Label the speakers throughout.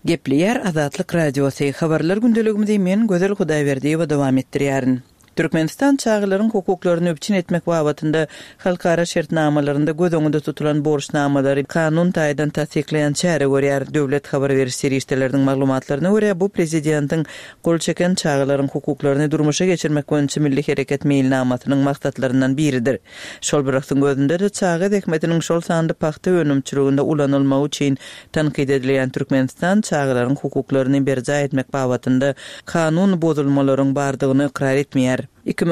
Speaker 1: Gepleyer Azatlyk Radiosu habarlar gündeligimizde men Gözel Hudaýberdiýewa dowam etdirýärin. Türkmenistan çağılaryň hukuklaryny öpçün etmek babatynda halkara şertnamalarynda göz öňünde tutulan borçnamalary kanun taýdan tasdikleýän çäre görýär. Döwlet habar beriş serişdeleriniň maglumatlaryna görä bu prezidentiň gol çeken çağılaryň hukuklaryny durmuşa geçirmek boýunça milli hereket meýilnamasynyň maksatlaryndan biridir. Şol birakyň gözünde de çağı häkmetiniň şol sandy paxta önümçiliginde ulanylmagy üçin tanqid edilýän Türkmenistan çağılaryň hukuklaryny berja etmek babatynda kanun bozulmalaryň bardygyny ikrar etmeýär.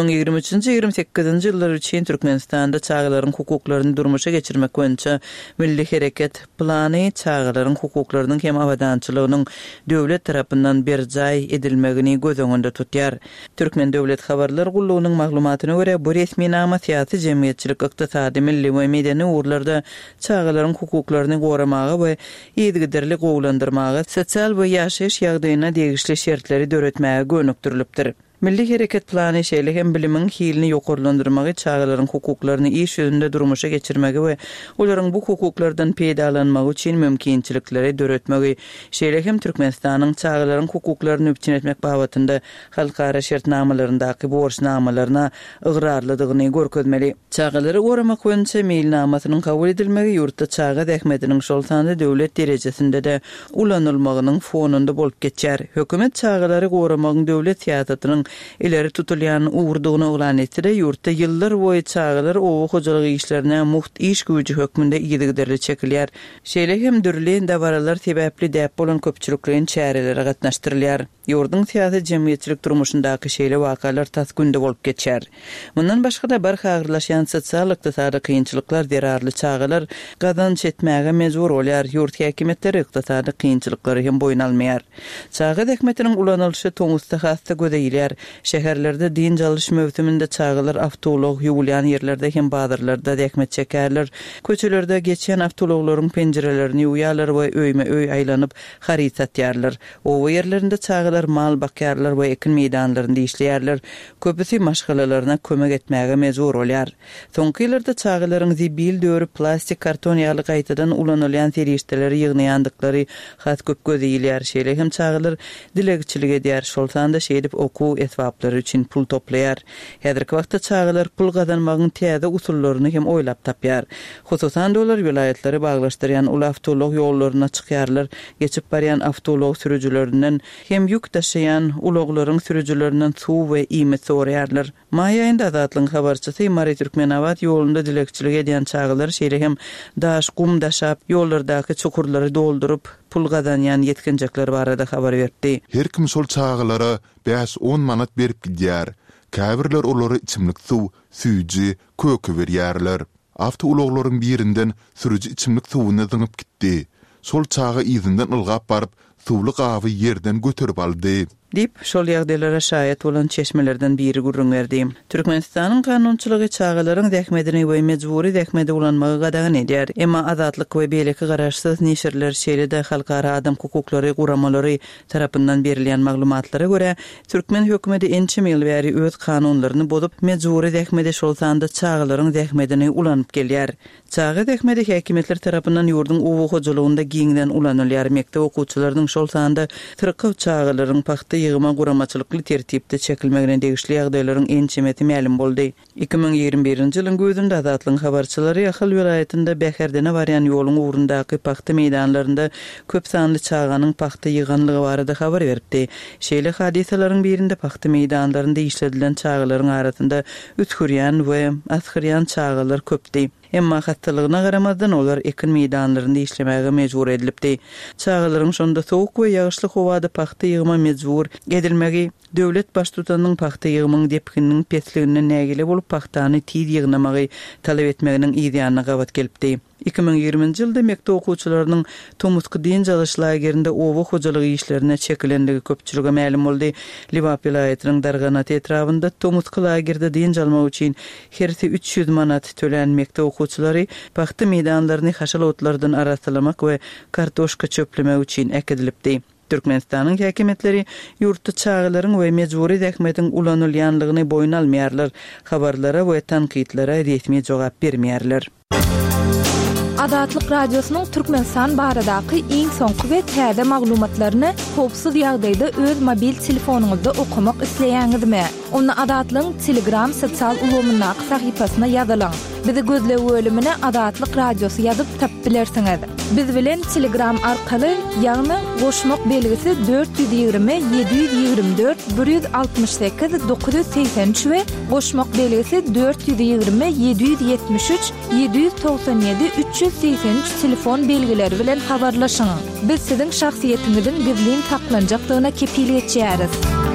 Speaker 1: 2023-28 ýyllar üçin Türkmenistanda çağılaryň hukuklaryny durmuşa geçirmek boýunça milli hereket plany çağılaryň hukuklarynyň hem awadançylygynyň döwlet tarapyndan berjaý edilmegini göz öňünde tutýar. Türkmen döwlet habarlar gullugynyň maglumatyna görä bu resmi nama syýasy jemgyýetçilik, ykdysady, milli we medeni urlarda çağılaryň hukuklaryny goramagy we ýetgiderli gowlandyrmagy, sosial we ýaşaýyş ýagdaýyna degişli şertleri döretmäge gönükdirilipdir. Milli hereket plany şeýle hem bilimiň hilini ýokarlandyrmagy, çağılaryň hukuklaryny iş ýüzünde durmuşa geçirmegi we olaryň bu hukuklardan peýdalanmagy üçin mümkinçilikleri döretmegi, şeýle hem Türkmenistanyň çağılaryň hukuklaryny öpçün etmek babatynda halkara şertnamalaryndaky borçnamalaryna ıgrarlydygyny görkezmeli. Çağılary goramak boýunça meýilnamasynyň kabul edilmegi ýurtda çağı häkmetiniň şol sandy döwlet derejesinde de ulanylmagynyň fonunda bolup geçer. Hökümet çağılary goramagyň döwlet siýasatynyň ileri tutulýan uwurdugyny oglan etdi. Ýurtda ýyllar boýy çağılar owa hojalygy işlerine muht iş güýji hökmünde ýetgiderli çekilýär. Şeýle hem dürli dabaralar sebäpli däp bolan köpçülikliň çäreleri gatnaşdyrylýar. Ýurduň syýasy jemgyýetçilik durmuşyndaky şeýle wakalar tas günde bolup geçer. Mundan başga da bir hagyrlaşan sosial ykdysady kynçylyklar derarly çağılar gazanç etmäge mejbur bolýar. Ýurt häkimetleri ykdysady kynçylyklary hem boyun almaýar. Çağı häkmetiniň ulanylşy toňusda hasta gödäýilýär. Şäherlerde din çalyş mewsiminde çağılar awtolog ýuwulýan ýerlerde hem bazarlarda häkmet çekerler. Köçelerde geçen awtologlaryň penjerelerini ýuýarlar we öýme-öý aýlanyp harit satýarlar. O ýerlerinde çağılar mal bakýarlar we ekin meýdanlarynda işleýärler. Köpüsi maşgalalaryna kömek etmäge mejbur bolýar. Soňky ýyllarda çağılaryň zibil döwri plastik karton ýaly gaýtadan ulanylýan serişdeleri ýygnaýandyklary hat köp gödäýilýär. Şeýle hem çağılar dilegçilik edýär. Şol sanda şeýdip okuw etwaplary üçin pul toplaýar. Häzirki wagtda çağılar pul gazanmagyň täze usullaryny hem oýlap tapýar. Hususan dolar vilayatlary baglaşdyrýan ul awtolog ýollaryna çykýarlar. Geçip barýan awtolog sürüjülerinden hem ýük taşıyan uloglaryň sürüjülerinden suw we iýme sorýarlar. Maý aýynda Azatlyň habarçysy Mary Türkmenawat ýolunda dilekçilik edýän çağılar şeýle hem daş, gum daşap ýollardaky çukurlary doldurup pul gazanýan ýetkinjekler barada habar berdi.
Speaker 2: Her kim şol çağılara 5-10 manat berip gidýär. Käbirler olary içimlik suw, süýji, kökü berýärler. Awtologlaryň birinden sürüji içimlik suwuny zyňyp gitdi. Şol çağı izinden ılgap barıp suwly gawy ýerden götürüp aldy.
Speaker 1: Dip şol ýagdaýlara şaýat bolan çeşmelerden biri gurrungerdi. Türkmenistanyň kanunçylygy çağılaryň häkmetini we mejburi häkmede ulanmagy gadagan edýär. Emma azatlyk we beýleki garaşsyz neşirler şeýle-de halkara adam hukuklary guramalary tarapyndan berilýän maglumatlara görä Türkmen hökümeti ençe ýyl bäri öz kanunlaryny bozup mejburi häkmede şol sanda çağılaryň häkmetini ulanyp gelýär. Çağı häkmede häkimetler tarapyndan ýurdun uwu hojalygynda giňden ulanylýar. Mektep okuwçylarynyň şol sanda tyrkyw çağılaryň paxta ýygyma guramaçylykly tertipde çekilmegine degişli ýagdaýlaryň ençemeti ma'lum boldy. 2021-nji ýylyň gözünde Azatlyň habarçylary Ýahyl vilayetinde Bäherdene barýan ýoluň uwrundaky paxta meýdanlarynda köp sanly çağanyň paxta ýyganlygy barada habar beripdi. Şeýle hadisalaryň birinde paxta meýdanlarynda işledilen çağılaryň arasynda ütkürýän we asgyrýan çağılar köpdi. Emma hastalygyna garamazdan olar ekin meýdanlarynda işlemäge mejbur edilipdi. Çağılaryň şonda sowuk we ýagyşly howada paxta ýygyma mejbur edilmegi döwlet baş tutanyň paxta ýygymyň depkiniň pesliginden nägile bolup paxtany tiz ýygnamagy talap etmeginiň ýa-da gabat gelipdi. 2020-nji ýylda mektep okuwçylarynyň Tomutky din çalyş lagerinde owa hojalygy işlerine çekilendigi köpçülige ma'lum boldy. Liwap vilayetiniň Darganat etrafynda Tomutky lagerde din çalmak üçin hersi 300 manat tölen mektep okuwçylary paxta meýdanlaryny haşal otlardan araslamak we kartoşka çöplemek üçin ekidilipdi. Türkmenistanyň häkimetleri ýurtda çağılaryň we mejburi häkmetiň ulanylýanlygyny boyun almaýarlar. Habarlara we tanqidlere resmi jogap bermeýärler.
Speaker 3: Adatlyk Radiosynyň Türkmenistan baradaky iň soňky we täze maglumatlaryny howpsuz ýagdaýda öz mobil telefonuňyzda okumak isleýäňizmi? Onu Adatlyň Telegram sosial ulgamyna sahypasyna ýazylaň. Bizi gözle bölümine Adatlyk Radiosy ýazyp tapylersiňiz. Biz bilen Telegram arkaly ýagny goşmak belgisi 420 724 168 983 we goşmak belgisi 420 773 797 383 telefon belgileri bilen habarlaşyň. Biz siziň şahsiýetiňizin gizlin taklanjakdygyna kepillik etýäris.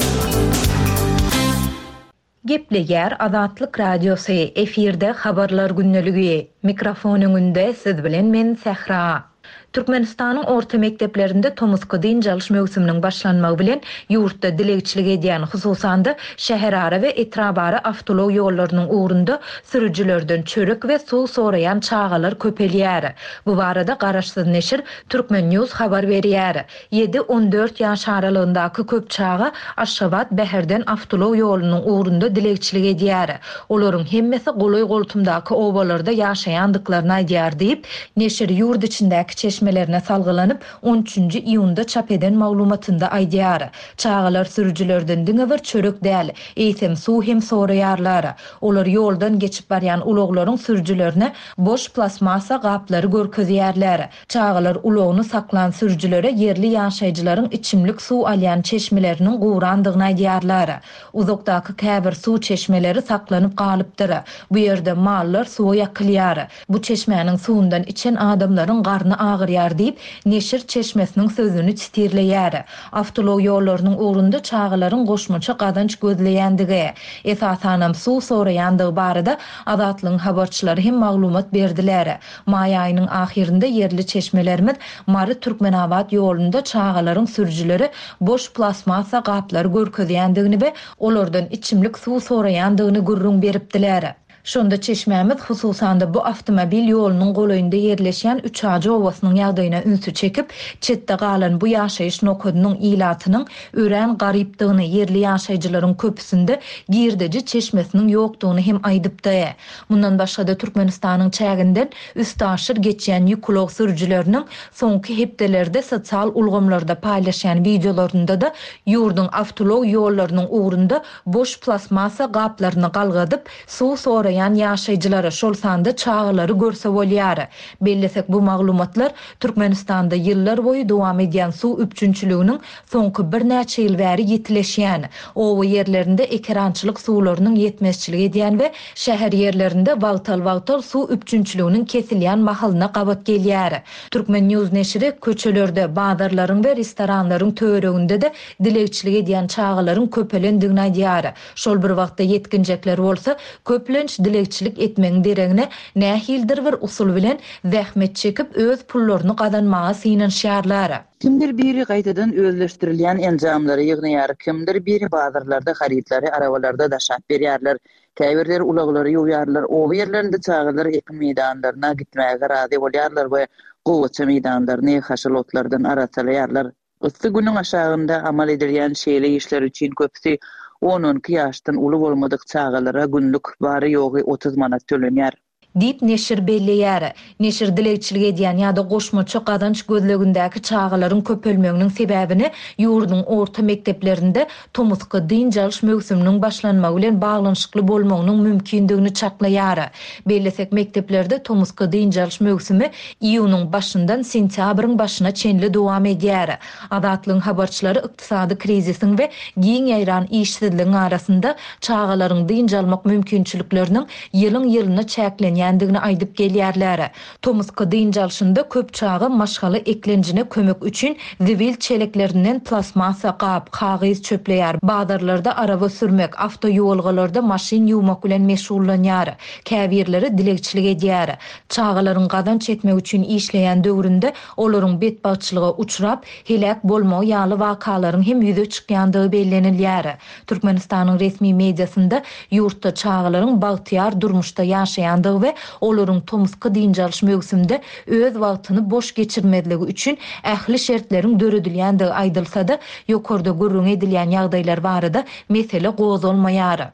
Speaker 3: Gepleýär Adatlyk Radiosy efirde habarlar günneligi. Mikrofonuň önünde siz bilen men Sehra. Türkmenistanyň orta mekdeplerinde tomuska diň çalyş mövsüminiň başlanmagy bilen ýurtda dilegçilik edýän hususan da şäherara we etrabara awtolog ýollarynyň ugrunda sürüjilerden çörek we suw sorayan çağalar köpelýär. Bu barada Garaşsyz neşir Türkmen News habar berýär. 7-14 ýaş aralygyndaky köp çağa Aşgabat Bäherden awtolog ýolunyň ugrunda dilegçilik edýär. Olaryň hemmesi goly goltumdaky obalarda ýaşaýandyklaryny aýdýar diýip neşir ýurt içindäki çeşmelerine salgılanyp 13. iýunda çap eden maglumatynda aýdýar. Çağalar sürüjilerden diňe bir çörek däl, eýsem suw hem soraýarlar. Olar ýoldan geçip barýan ulaglaryň sürüjilerine boş plasmasa gaplary görkezýärler. Çağalar ulagyny saklan sürüjilere yerli ýaşaýjylaryň içimlik suw alýan çeşmeleriniň gowrandygyny aýdýarlar. Uzakdaky käbir suw çeşmeleri saklanyp galypdyr. Bu ýerde mallar suwa ýakylýar. Bu çeşmenin suwundan içen adamlaryň garny ağırýar diýip neşir çeşmesiniň sözüni çitirleýär. Awtolog ýollarynyň ugrunda çağalaryň goşmaça gadanç gözleýändigi, esasanam suw soraýandygy barada Adatlyň habarçylary hem maglumat berdiler. Maý aýynyň ahirinde yerli çeşmelerimiz Mary Türkmenabad ýolunda çağalaryň sürüjileri boş plasmasa gaplary görkezýändigini we olardan içimlik suw soraýandygyny gürrüň beripdiler. Şonda çeşmemiz hususan da bu avtomobil ýolunyň golayynda ýerleşýän Üçagy owasynyň ýagdaýyna ünsü çekip, çetde galan bu ýaşaýyş nokadynyň ilatynyň ören garypdygyny yerli ýaşaýjylaryň köpüsinde Girdeji çeşmesiniň ýokdugyny hem aýdypdy. Mundan başga da Türkmenistanyň çäginden üstaşyr geçýän ýüklog sürüjileriniň soňky hepdelerde sosial ulgamlarda paýlaşýan videolarynda da ýurdun awtolog ýollarynyň ugrunda boş plasmasa gaplaryny galgadyp suw soraýan ýaşaýjylara şol sanda çağalary görse bolýar. Bellesek bu maglumatlar Türkmenistanda ýyllar boyu dowam edýän suw üpçünçiliginiň soňky bir näçe ýyl bäri ýetileşýän, owa ýerlerinde ekrançylyk suwlarynyň ýetmezçiligi edýän we şäher ýerlerinde wagtal suw üpçünçiliginiň kesilýän mahalyna gabat gelýär. Türkmen News neşiri köçelerde, bazarlaryň we restoranlaryň töwereginde de dilegçilik edýän çağalaryň köpelendigini aýdýar. Şol bir wagtda yetkinjekler bolsa, köplenç dilegçilik etmeň deregine nähildir bir usul bilen zähmet çekip öz pullaryny gadanmaga synanýarlar.
Speaker 4: Kimdir biri gaýtadan özleşdirilýän enjamlary ýygnaýar, kimdir biri bazarlarda harytlary arabalarda daşap berýärler. Käbirler ulaglary ýuwýarlar, o ýerlerinde çağalar ekim meýdanlaryna gitmäge razy bolýarlar we gowaça meýdanlaryny haşalotlardan arasalarlar. Ysy günüň aşagynda amal edilýän şeýle işler üçin köpsi 10-12 ýaşdan uly bolmadyk çağalara günlük bary ýogy 30 manat tölenýär.
Speaker 3: Dip neşir belleýär. Neşir dilegçilik edýän ýa-da goşmaça gadanç gözlegindäki çağalaryň köpelmeginiň sebäbini ýurdun orta mekdeplerinde tomuska diň çalyş mövsüminiň başlanmagy bilen baglanyşykly bolmagynyň mümkindigini çaklaýar. Bellesek mekdeplerde tomuska diň çalyş mövsümi iýunyň başyndan sentýabryň başyna çenli dowam edýär. Adatlyň habarçylary ykdysady krizisiň we giň ýaýran işsizligiň arasynda çağalaryň diň çalmak mümkinçilikleriniň ýylyň ýylyna çäklenýän ýandygyny aýdyp gelýärler. Tomuska diň çalşynda köp çağı maşgaly eklenjine kömek üçin zibil çeleklerinden plasmasa gap, kagyz çöpleýär. Bazarlarda araba sürmek, awtoýolgalarda maşin ýuwmak bilen meşgullanýar. Käbirleri dilegçilik edýär. Çağalaryň gadanç etmek üçin işleýän döwründe olaryň betbaççylyga uçrap, helak bolmagy ýaly wakalaryň hem ýüze çykýandygy bellenilýär. Türkmenistanyň resmi mediasynda ýurtda çağalaryň bagtyar durmuşda ýaşaýandygy we olaryň tomuska diň çalyş mövsüminde öz wagtyny boş geçirmedligi üçin ähli şertleriň döredilýändigi aýdylsa da, ýokarda görüň edilýän ýagdaýlar barada mesele gozulmaýar.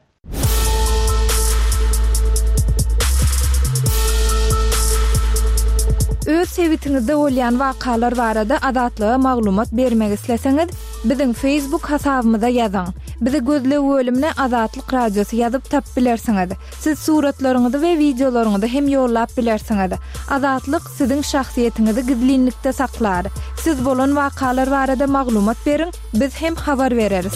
Speaker 5: öz sebitiňizde bolýan wakalar barada adatlyga maglumat bermek isleseňiz, biziň Facebook hasabymyza ýazyň. Bizi gözle bölümine Azatlyk Radiosu ýazyp tap bilersiňiz. Siz suratlaryňyzy we videolaryňyzy hem ýollap bilersiňiz. Azatlyk siziň şahsiýetiniňizi gizlinlikde saklar. Siz bolan wakalar barada maglumat beriň, biz hem habar bereriz.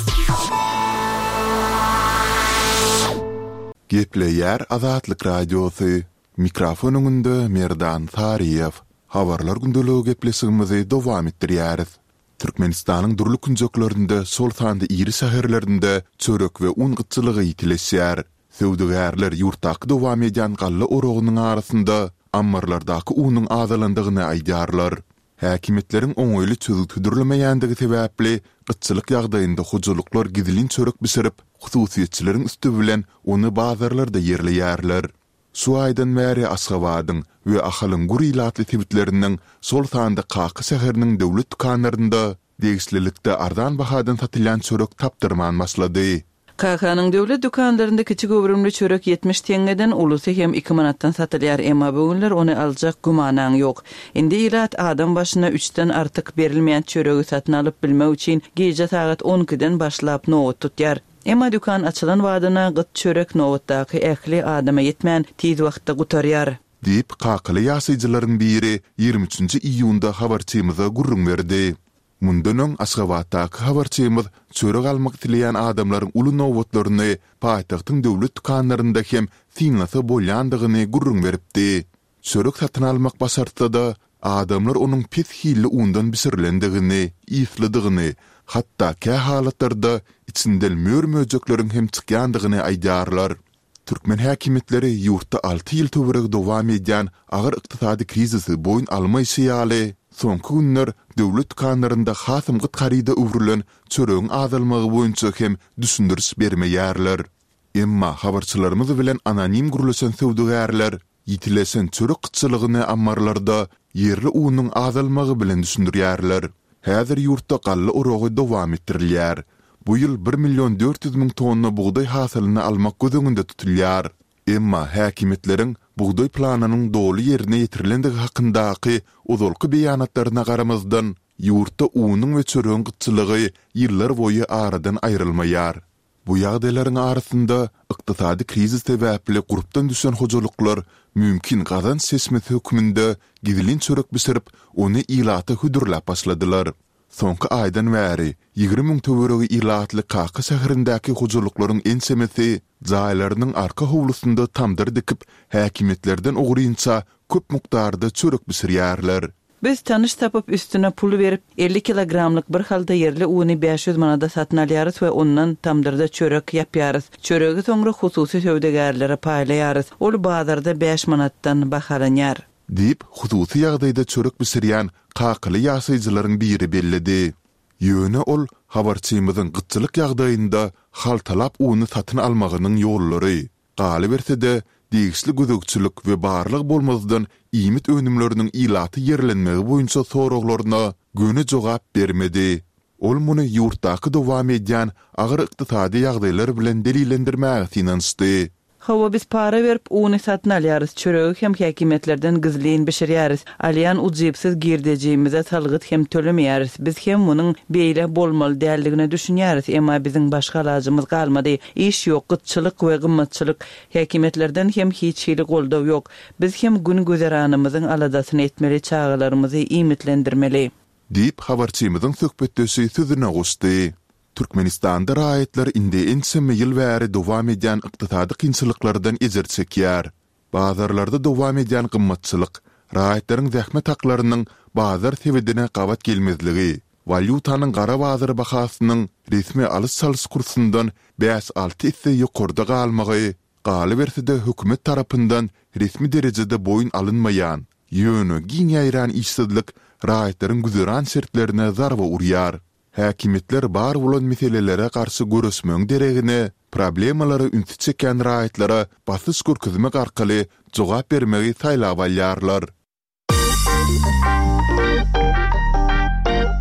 Speaker 2: Gepleýär Azatlyk Radiosu. Mikrofonunda Merdan Tariýew. Habarlar gündöligi gepleşigimizi dowam etdirýäris. Türkmenistanyň durly künjeklerinde, sol sanda iri şäherlerinde çörek we un gytçylygy ýitileşýär. Söwdegärler ýurtdaky dowam edýän galla orogynyň arasynda ammarlardaky unyň azalandygyny aýdarlar. Häkimetleriň oňoýly çözük tüdürlemeýändigi sebäpli gytçylyk ýagdaýynda hujuluklar gizlin çörek biserip, hususiýetçileriň üstü bilen ony bazarlarda ýerleýärler. Şu aýdan bäri Aşgabatyň we Ahalyň gurilatly tebitleriniň sol sanda Qaky şäheriniň döwlet dukanlarynda degislilikde ardan bahadan satylýan çörek tapdyrman başlady.
Speaker 1: Kakanyň döwlet dukanlarynda kiçik öwrümli çörek 70 teňgeden ulusy hem 2 manatdan satylýar, emma bugünler ony aljak gumanaň ýok. Indi ilat adam başyna 3den artyk berilmeýän çöregi satyn alyp bilmek üçin gece saat 12-den başlap nowat tutýar. Emma dukan açylan wadyna gyt çörek nowatdaky ähli adama yetmän tiz wagtda gutarýar.
Speaker 2: Diýip Qakyly ýasyjylaryň biri 23 iýunda habarçymyza gurrun berdi. Mundan Aşgabatdaky habarçymyz çörek almak dileýän adamlaryň uly nowatlaryny paýtagtyň döwlet dukanlarynda hem fiňlasa bolýandygyny gurrun beripdi. Çörek satyn almak basartda da adamlar onuň pis hili undan bisirilendigini, iflidigini, hatta kä halatlarda içindel mör-möjeklerin hem çykýandygyny aýdarlar. Türkmen häkimetleri ýurtda 6 ýyl töwereg dowam edýän agyr ykdysady krizisi boýun almaýşy ýaly soňky günler döwlet dukanlarynda hasym gyt garida öwrülen çöregiň azalmagy boýunça hem düşündüris bermeýärler. Emma habarçylarymyz bilen anonim gurulşan söwdegärler ýitilesen çörek gytçylygyny ammarlarda yerli unyň azalmagy bilen düşündirýärler. Häzir ýurtda galla orogy dowam etdirilýär. Bu ýyl 1.400.000 tonna buğday hasylyny almak gözüňinde tutulýar. Emma häkimetleriň buğday planynyň dolu ýerine ýetirilendigi hakyndaky uzalky beýanatlaryna garamazdan ýurtda unyň we çöregiň gytçylygy ýyllar boýy aradan aýrylmaýar. Bu ýagdaýlaryň arasynda ykdysady krizis sebäpli gurupdan düşen hojuluklar mümkin gazan sesmesi hökmünde gizlin çörek biserip ony ilata hüdürläp başladylar. Soňky aýdan bäri 20.000 töweregi ilatly Qaky şäherindäki hojuluklaryň ensemesi jaýlarynyň arka howlusynda tamdyr dikip häkimetlerden ogurynça köp mukdarda çörek bisirýärler.
Speaker 1: Biz tanış tapıp üstüne pul verip 50 kilogramlyk bir halda yerli uny 500 manada satyn alýarys we ondan tamdyrda çörek ýapýarys. Çöregi soňra hususy söwdegärlere paýlaýarys. Ol bazarda 5 manatdan bahalanýar.
Speaker 2: Diýip hususy ýagdaýda çörek bisirýän Qakyly ýasyjylaryň biri bellidi. Ýöne ol habarçymyzyň gytçylyk ýagdaýynda haltalap uny satyn almagynyň ýollary. Galy bersede degisli gözükçülük we barlyk bolmazdan iýmit önümleriniň ilaty ýerlenmegi boýunça soraklaryna göni jogap bermedi. Ol muny ýurtdaky dowam edýän agyr ykdysady ýagdaýlar bilen delillendirmäge finansdy.
Speaker 1: Hawa biz para verip uny satyn alýarys, çöregi hem häkimetlerden gizlin bişirýäris. Alýan ujypsyz girdejimize salgyt hem tölemeýäris. Biz hem munyň beýle bolmaly däldigine düşünýäris, emma biziň başga ilajymyz galmady. İş ýok, gytçylyk we gymmatçylyk. Häkimetlerden hem hiç hili goldaw ýok. Biz hem gün gözeranymyzyň aladasyny etmeli, çağalarymyzy iýmitlendirmeli.
Speaker 2: Diýip habarçymyzyň söhbetdeşi sözüne guşdy. Türkmenistanda raýatlar indi enseme ýyl bäri dowam edýän ykdysady kynçylyklardan ejer çekýär. Bazarlarda dowam edýän gymmatçylyk, raýatlaryň zähmet haklarynyň bazar sebedine gabat gelmezligi, valyutanyň gara bazar bahasynyň resmi alys-salys kursundan 5-6 isse ýokarda galmagy, galy bersede hökümet tarapyndan resmi derejede boýun alynmaýan, ýöne giň ýaýran işsizlik raýatlaryň güzeran şertlerine zarba urýar. Häkimetler bar bolan meselelere garşy görüşmeň deregine, problemalary ünsi çeken raýatlara basyş görkezmek arkaly jogap bermegi taýlap alýarlar.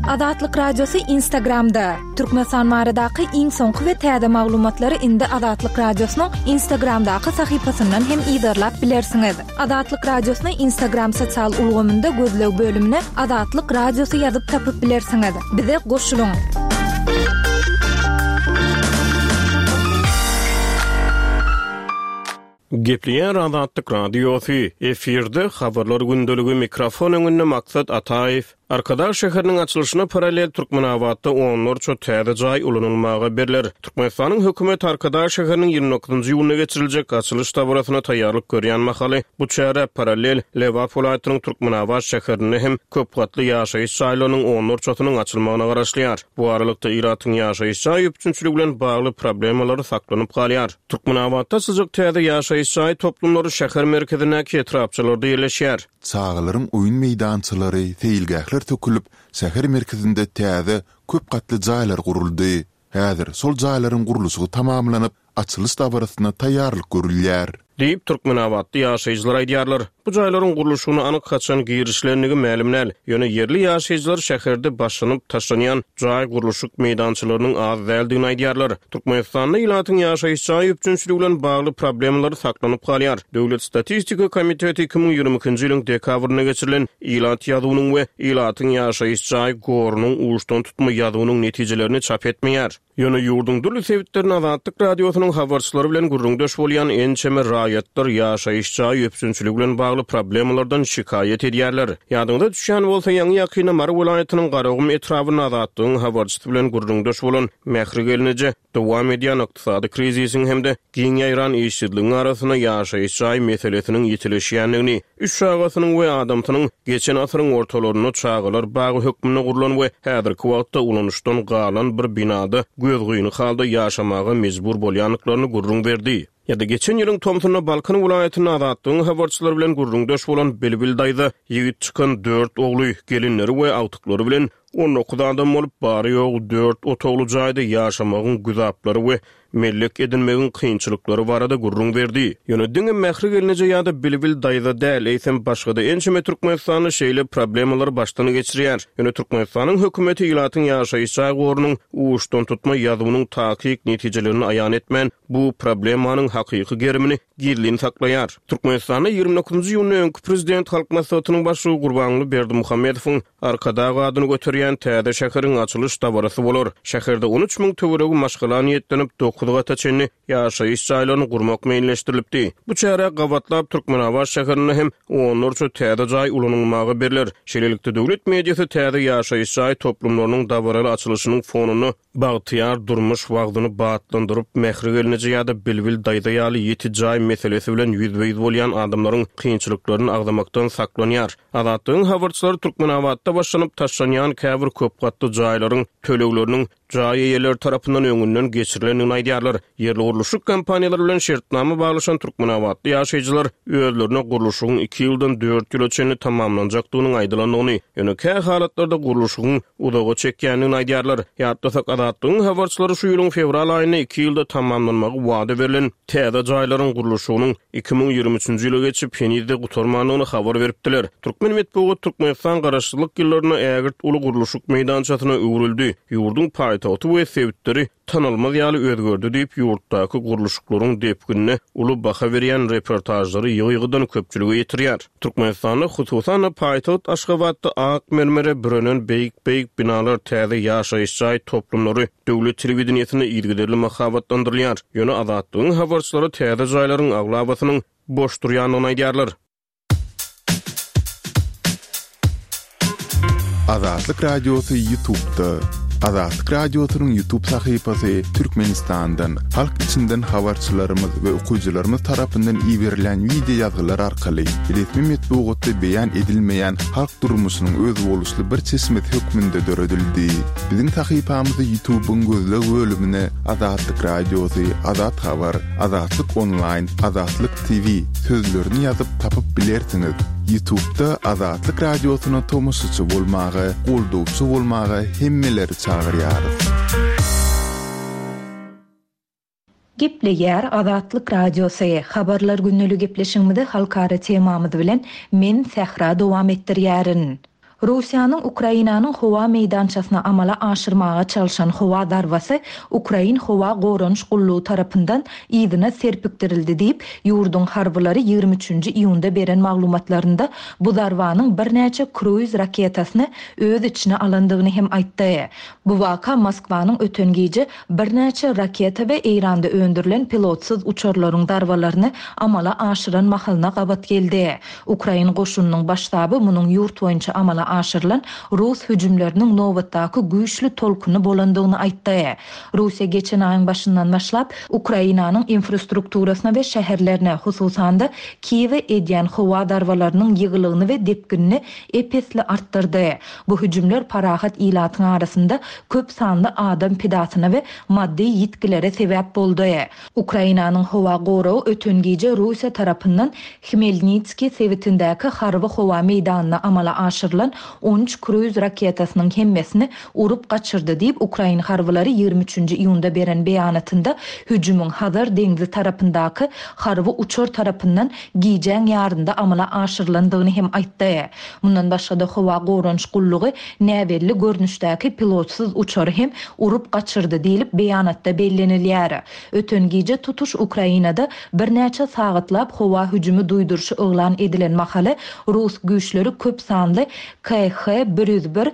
Speaker 5: Adatlyk Radiosu Instagramda. Türkmenistan baradaky iň soňky we täze maglumatlary indi Adatlyk Radiosynyň Instagramdaky sahypasyndan hem ýerlap bilersiňiz. Adatlyk Radiosynyň Instagram sosial ulgamynda gözleg bölümine Adatlyk Radiosu ýazyp tapyp bilersiňiz. Bize goşulyň.
Speaker 6: Gepleyen Adatlyk Radiosu efirde habarlar gündeligi mikrofon öňünde Maksat Ataýew. Arkadaş şäheriniň açylyşyna paralel Türkmenawatda 14 täze jaý ulanylmagy berler. Türkmenistanyň hökümet Arkadaş şäheriniň 29-njy ýylyna geçiriljek açylyş tabaratyna taýýarlyk görýän mahaly bu çäre paralel Lewap welaýatynyň Türkmenawat şäherini hem köp gatly ýaşaýyş jaýlarynyň 14-çynyň açylmagyna garaşlýar. Bu aralykda iratyň ýaşaýyş jaý üçinçiligi bilen bagly problemler saklanyp galýar. Türkmenawatda syjak täze ýaşaýyş jaý toplumlary şäher merkezindäki etrapçylarda ýerleşýär.
Speaker 2: Çağlaryň oýun meýdançylary, teýilgähler tökülüp, şäher merkezinde täze köp gatly jaýlar guruldy. Häzir sol jaýlaryň guruluşy tamamlanyp, açylyş tabaratyna taýýarlyk görülýär. Diýip Türkmenawatda ýaşaýjylar aýdýarlar. Bu jaýlaryň guruluşyny anyk kaçan girişleriniňi mälimnäl. Ýöne yerli ýaşaýjylar şäherde başlanyp taşlanýan jaý guruluşyk meýdançylarynyň az däldigini aýdýarlar. Türkmenistanda ýylatyň ýaşaýyş jaý üçinçiligi bilen bagly problemler saklanyp galýar. Döwlet Statistika Komiteti 2022-nji ýylyň dekabryna geçirilen ýylat ýazynyň we ýylatyň ýaşaýyş jaý gorunyň uçdan tutma ýazynyň netijelerini çap etmeýär. Ýöne ýurduň dürli sebitlerini Adatlyk Radiosynyň habarçylary bilen gurrundaş bolýan ençeme raýatlar ýaşaýyş jaý üçinçiligi bilen bagly problemlerden şikayet edýärler. Ýadyňda düşýän bolsa ýa-ni ýakyna Mar welaýatynyň Garagum etrawyna Adatlyň habarçysy bilen gurrundaş bolan Mehri gelneje dowam edýän ykdysady krizisiň hemde giň ýaýran işçiligiň arasyna ýaşaýyş jaý meselesiniň ýetileşýänligini, üç şagasynyň we adamtynyň geçen asyryň ortalaryna çağılar bagy hökmüne gurulan we häzirki wagtda ulanışdan galan bir binada gözgüýüni halda ýaşamaga mejbur bolýanlyklaryny gurrun berdi. Ýa-da geçen ýylyň Tomsonna Balkan welaýatyna Adatlyň habarçylary bilen gurrundaş bolan Belbil daýda ýigit çykan 4 ogly, gelinleri we awtyklary bilen 19 adam bolup bary ýok 4 otogly jaýda ýaşamagyň güzaplary we mellek edinmegiň kynçylyklary barada gurrun berdi. Ýöne diňe Mehri gelneje ýa-da Belbil daýda däl eýsem başga-da ençeme Türkmenistanyň şeýle problemler başlany geçirýär. Ýöne Türkmenistanyň hökümeti ýylatyň ýaşaýyş jaý gorunyň uçdan tutma ýazynyň takyk netijelerini aýan etmän bu problemanyň hakyky gerimini girliğini saklaýar. Türkmenistanyň 29-njy ýylyň öňkü prezident halk maslahatynyň başlygy Gurbanly Berdimuhammedowyň arkadagy adyny göterýän täze şäheriň açylyş tabarasy bolar. Şäherde 13 000 töweregi maşgala niýetlenip 9 gataçyny ýaşaýyş jaýlaryny gurmak meýilleşdirilipdi. Bu çäre gawatlap Türkmenawat şäherine hem 14 täze jaý ulanylmagy beriler. Şeýlelikde döwlet mediýasy täze ýaşaýyş jaý toplumlarynyň dabaraly açylyşynyň fonuny bagtyar durmuş wagtyny batlandyryp Mehri gelneje ýa-da Belbil daýda ýaly ýeti jaý meselesi bilen ýüzbeýiz bolýan adamlaryň kynçylyklaryny agdamakdan saklanýar. Adatlyň habarçylary Türkmenawatda başlanyp taşlanýan käbir köp gatly jaýlaryň tölegleriniň jaý eýeler tarapyndan öňünden geçirilenini aýdýarlar. Yerli guruluşyk kampaniýalary bilen şertnama baglaşan Türkmenawatda ýaşaýjylar özlerine guruluşyň 2 ýyldan 4 ýyl öçeni tamamlanjakdygyny aýdylandygyny, ýöne kä halatlarda guruluşyň udaga çekýänini aýdýarlar. Ýa-da Adatlyň habarçylary şu ýylyň fevral aýyna 2 ýylda tamamlanmagy wada berilen täze jaýlaryň guruluşynyň 2023-nji ýyla geçip ýenide gutarmanyny habar beripdiler. Türkmen medeniýeti Türkmenistan garaşdyrlyk ýyllaryna ägirt uly guruluşyk meýdançasyna öwrüldi. Ýurduň paýtagty we sebitleri tanalmaz ýaly özgördi diýip ýurtdaky guruluşyklaryň depkinine uly baha berýän reportajlary ýygydan köpçüligi ýetirýär. Türkmenistanyň hususan paýtagat Aşgabatda ak mermere bürenen beýik binalar täze ýaşaýyş jaý toplumlary döwlet telewizionyny ýergiderli mahabatlandyrýar. Ýöne Adatlyň habarçylary täze jaýlaryň aglabasynyň boş durýanyny aýdýarlar. Adatlyk Radiosu YouTube'da. Adatlyk Radiosynyň YouTube sahypasy Türkmenistandan, halk içinden habarçylarymyz we okuwçylarymyz tarapyndan iýerilen video ýazgylar arkaly resmi metbuatda beýan edilmeýän halk durmuşynyň öz boluşly bir çeşmet hökmünde döredildi. Biziň sahypamyzy YouTube'un gözleg bölümine Adatlyk Radiosu, Adat Habar, Adatlyk Online, Adatlyk TV sözlerini ýazyp tapyp bilersiňiz. YouTube'da Adatlyk Radiosyna tomoşçy bolmagy, goldowçy bolmagy hemmeleri çağırýar.
Speaker 3: Gepleýär Adatlyk Radiosu habarlar günneligi gepleşigimizde halkara temamyz bilen men Sehra dowam etdirýärin. Rusiýanyň Ukrainanyň howa meýdançasyna amala aşyrmaga çalışan howa darwasy Ukrain howa goranç gullugy tarapyndan ýygyna serpikdirildi diýip ýurdun harbylary 23-nji iýunda beren maglumatlarynda bu darwanyň bir näçe kruiz raketasyny öz içine alandygyny hem aýtdy. Bu waka Moskwanyň ötengiji bir näçe raketa we Eýranda öndürilen pilotsyz uçarlaryň darwalaryny amala aşyran mahalyna gabat geldi. Ukrain goşunynyň baştaby munyň ýurt boýunça amala aşırılan Rus hüjümleriniň nowatdaky güýçli tolkuny bolandygyny aýtdy. Russiýa geçen aýyň başyndan başlap Ukrainanyň infrastrukturasyna we şäherlerine, hususan da Kiýewe edýän howa darwalarynyň ýygylygyny we depginini epesli artdyrdy. Bu hüjümler parahat ilatyň arasynda köp sanly adam pidasyna we maddi ýitkilere sebäp boldy. Ukrainanyň howa gorawy ötengije Russiýa tarapyndan Khmelnytski sewitindäki harby howa meýdanyna amala aşyrylan 13 kruiz raketasynyň hemmesini urup gaçyrdy diýip Ukrain harbylary 23-nji iýunda beren beýanatynda hüjümüň Hazar deňzi tarapyndaky harby uçur tarapyndan giýjäň ýarynda amala aşyrylandygyny hem aýtdy. Mundan başga da howa goranç gullugy näbelli görnüşdäki pilotsyz uçur hem urup gaçyrdy diýilip beýanatda bellenilýär. Ötengije tutuş Ukrainada bir näçe sagatlap howa hüjümi duýdurşy oglan edilen mahaly Rus güýçleri köp sanly KH-101,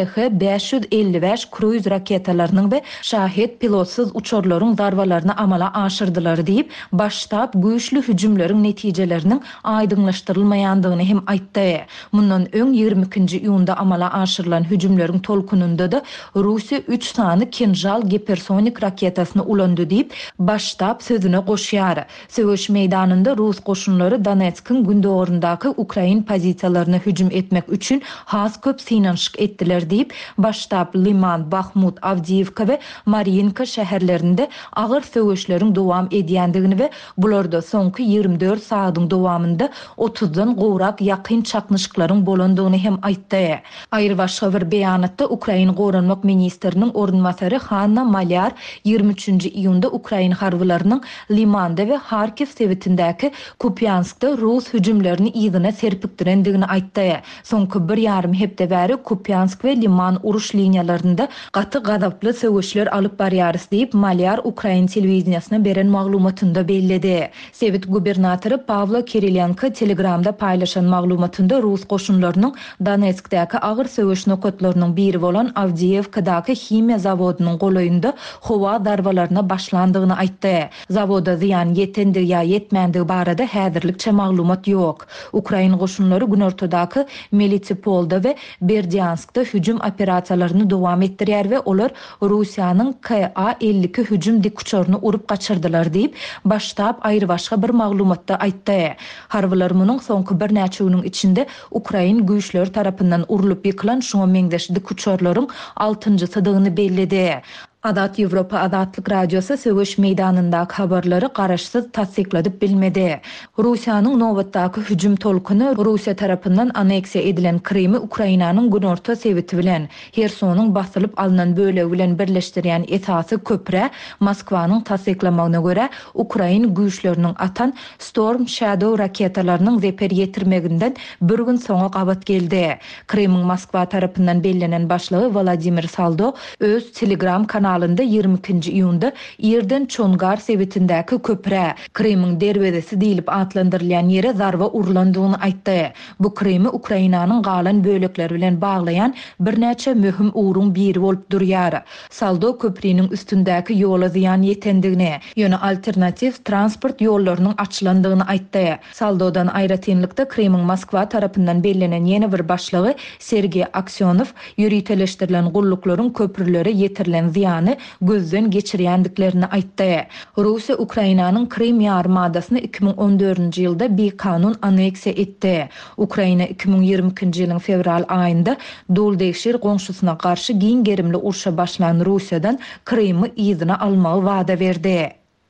Speaker 3: KH-555 kruiz raketalarynyň we şahit pilotsyz uçurlaryň darwalaryny amala aşyrdylar diýip baştap güýçli hüjümleriň netijeleriniň aýdynlaşdyrylmaýandygyny hem aýtdy. Mundan öň 22-nji iýunda amala aşyrylan hüjümleriň tolkununda da Russiýa 3 sany kinjal hipersonik raketasyny ulandy diýip baştap sözüne goşýar. Söwüş meýdanynda Rus goşunlary Donetskiň gündöwründaky Ukrain pozisiýalaryna hüjüm etmek üçin has köp synanyşyk etdiler diýip baştap Liman, Bakhmut, Avdiivka we Mariinka şäherlerinde agyr söwüşleriň dowam edýändigini we bularda soňky 24 saatyň dowamında 30dan gowrak ýakyn çaknyşyklaryň bolandygyny hem aýtdy. Aýry başga bir beýanatda Ukrain goranmak ministriniň ornmasary Hanna Malyar 23-nji iýunda Ukrain harbylarynyň Limanda we Harkiv sewitindäki Kupyanskda Rus hüjümlerini ýygyna serpikdirendigini aýtdy. Soňky bir ýarym hepde bäri Kupyansk we Liman uruş liniýalarynda gaty gadaply söwüşler alyp barýarys diýip Malyar Ukrain telewizionyna beren maglumatynda belledi. Sewit gubernatory Pavlo Kirillenko Telegramda paýlaşan maglumatynda Rus goşunlarynyň Donetskdäki agyr söwüş nokatlarynyň biri bolan Avdiivkadaky himiýa zawodynyň golaýynda howa darwalaryna başlandygyny aýtdy. Zawoda ziýan ýetendi ýa ýetmändige barada häzirlikçe maglumat ýok. Ukrain goşunlary günortadaky Melitopolda we Berdyanskda hüjüm operasiýalaryny dowam etdirýär we olar Russiýanyň Ka-52 hüjüm dik uçaryny urup gaçyrdylar diýip baştap aýry başga bir maglumatda aýtdy. Harbylar munyň soňky bir näçe ýylyň içinde Ukrain güýçleri tarapyndan urulyp ýykylan şoňa meňdeş dik uçarlaryň 6-njy sydygyny belledi. Adat Ýewropa Adatlyk radiosu söwüş meýdanyndaky habarlary garaşsyz tasdikladyp bilmedi. Russiýanyň nowatdaky hüjüm tolkuny Russiýa tarapyndan aneksiýa edilen Krimi Ukrainanyň günorta sewiti bilen Hersonyň basylyp alynan bölegi bilen birleşdirýän esasy köpre Moskwanyň tasdiklamagyna görä Ukrain güýçleriniň atan Storm Shadow raketalarynyň zeper ýetirmeginden bir gün soňa gabat geldi. Krimiň Moskwa tarapyndan bellenen başlygy Vladimir Saldo öz Telegram kanalynda 22-nji iýunda ýerden Çongar sewitindäki köpre Krimiň derwedesi diýilip atlandyrylýan ýere zarba urulandygyny aýtdy. Bu Krimi Ukrainanyň galan bölekleri bilen baglaýan bir näçe möhüm uruň biri bolup durýar. Saldo köprüniň üstündäki ýola ziýan ýetendigini, ýöne alternativ transport ýollarynyň açylandygyny aýtdy. Saldodan aýratynlykda Krimiň Moskwa tarapyndan bellenen ýene bir başlygy Sergey Aksionow ýürüteleşdirilen gulluklaryň köprülere ýetirilen ziýany gözden geçirýändiklerini aýtdy. Russiýa Ukrainanyň Krim ýarymadasyny 2014-nji ýylda bir kanun aneksiýa etdi. Ukraina 2022-nji ýylyň fevral aýynda Doldekşir goňşusyna garşy giň gerimli urşa başlanan Russiýadan Krimi ýygyna almagy wada berdi.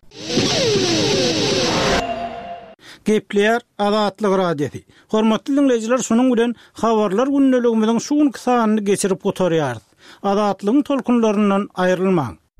Speaker 7: Gepler Adatlyk radiosi. Hormatly dinleyijiler, şonuň bilen habarlar günneligimiziň şu günkü sanyny geçirip gotarýarys. Adatlygyň tolkunlaryndan aýrylmaň.